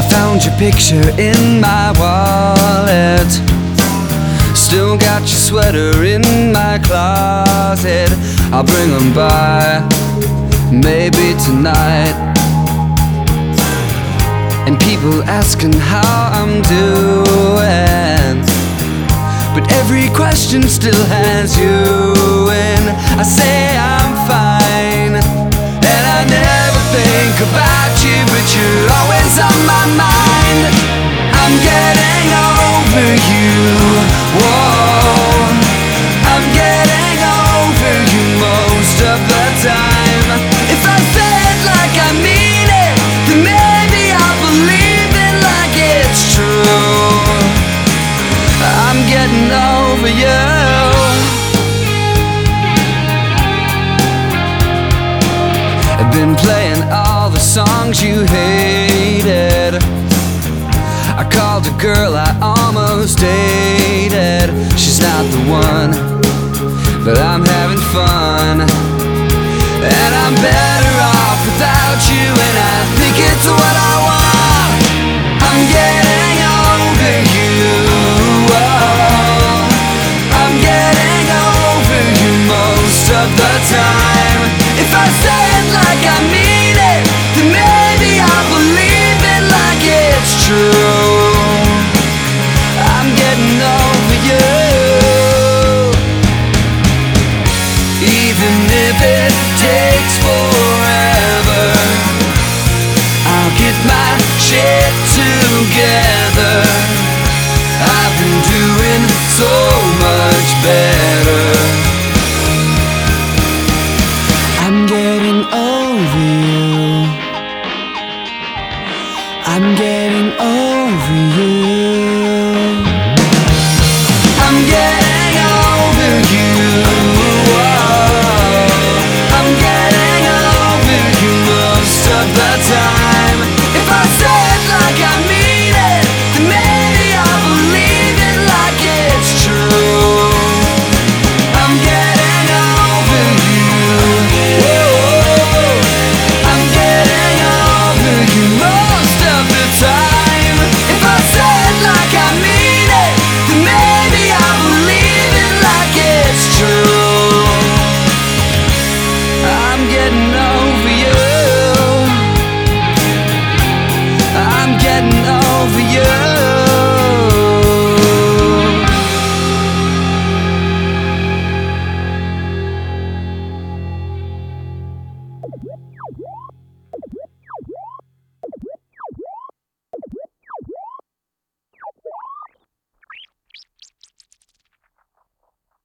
I found your picture in my wallet. Still got your sweater in my closet. I'll bring them by, maybe tonight. And people asking how I'm doing, but every question still has you in. I say I'm fine, and I never think about you, but you're always on my mind. I'm getting over you, whoa. I'm getting over you most of the time. If I say it like I mean it, then maybe I'll believe it like it's true. I'm getting over you. I've been playing all the songs you hated. I called a girl I almost dated. She's not the one, but I'm having fun. And I'm better off without you, and I think it's what I want. I'm getting over you, oh. I'm getting over you most of the time. If I say it like I mean it, then maybe I'll believe it like it's true. I'm getting over you. Even if it takes forever, I'll get my shit together. I've been doing so much better. I'm getting over you. I'm getting over you.